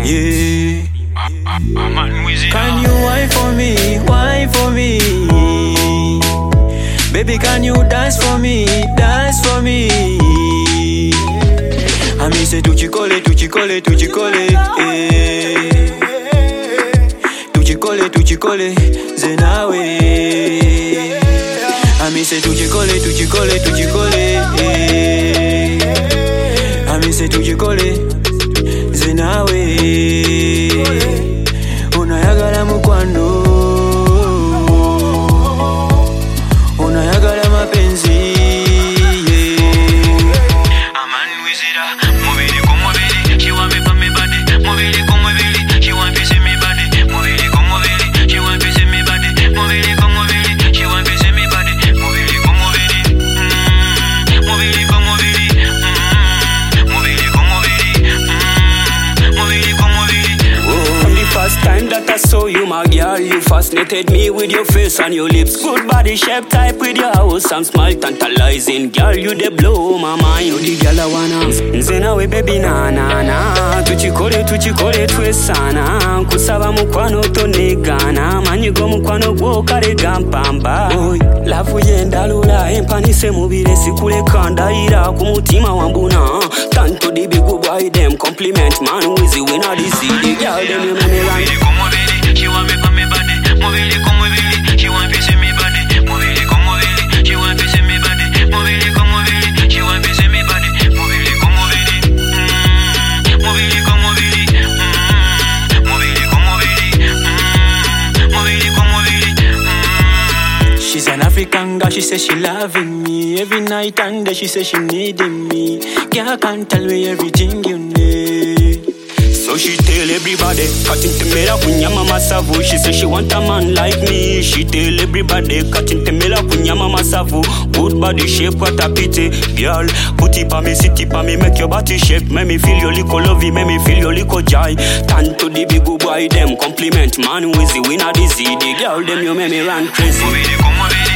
yeah. Can you wine for me, wine for me? Baby, can you dance for me, dance for me? I me say tuchikole, tuchikole, tuchikole, eh. Tuchikole, tuchikole, zenawe. I me say tuchikole, tuchikole, tuchikole, eh. I me say tuchikole, zenawe. Unayagala mukwano, unayagala mapenzi, yeah. Aman wizira, mubili ku mubili, she want me for me body. Mubili ku mubili, she want me see me body. Mubili ku mubili, she want me see me body. Mubili ku mubili, she want me see me body. Mubili ku mubili, mubili ku mubili, mubili ku mubili, mubili ku mubili. From the first time that I saw you, my girl, you fascinated me with your face and your lips. Good body shape type with your wholesome smile, tantalizing. Girl, you the blow my mind. You the girl I wanna. Nzenawe baby na na na. Tuchikole twesana. Kusaba mukwano tonegana. Manyigo mukwano gwo kale gampamba. Boy, lavu yendalula empanise mubire sikule kandayira ku mutima wambuna. Tanto di big boy them compliment man wizi we not easy. The girl them you make me run. Mubili ku mubili, she want me for me body. Mubili ku mubili, she want me see me body. Mubili ku mubili, she want me see me body. Mubili ku mubili, she want me see me body. Mubili ku mubili, mubili ku mubili, mubili ku mubili, mubili ku mubili. She's an African girl, she says she loving me every night and day she says she needing me. Girl, can't tell me everything you need. So she tell everybody, cutting temela kunyama masavu. She say she want a man like me. She tell everybody, cutting temela kunyama masavu. Good body shape, what a pity. Girl, put it pa me, sit it pa me, make your body shape. Make me feel your little lovey, make me feel your little joy. Tanto the big boy them compliment man with the winner dizzy. The girl them you make me run crazy. Mubili ku mubili.